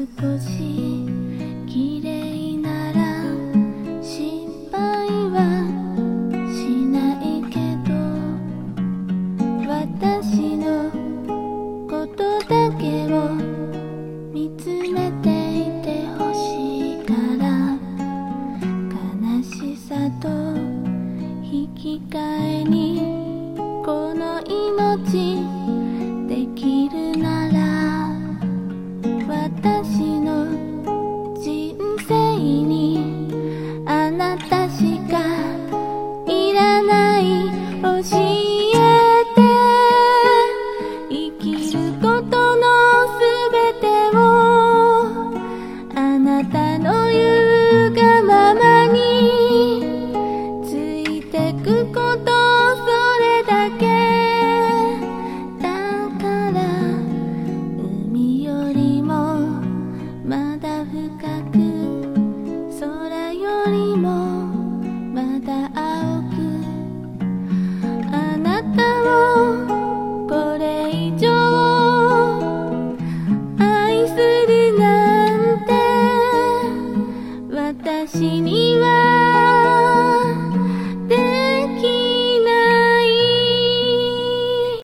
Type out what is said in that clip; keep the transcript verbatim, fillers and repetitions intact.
少し綺麗なら心配はしないけど、私のことだけを見つめていてほしいから、悲しさと引き換えにこの命できるなら、私の人生にあなたしかいらない。教えて、生きることのすべてをあなたの言うがままについてくこと、それだけだから、海よりもまだ深く、空よりもまだ青く、あなたをこれ以上愛するなんて私に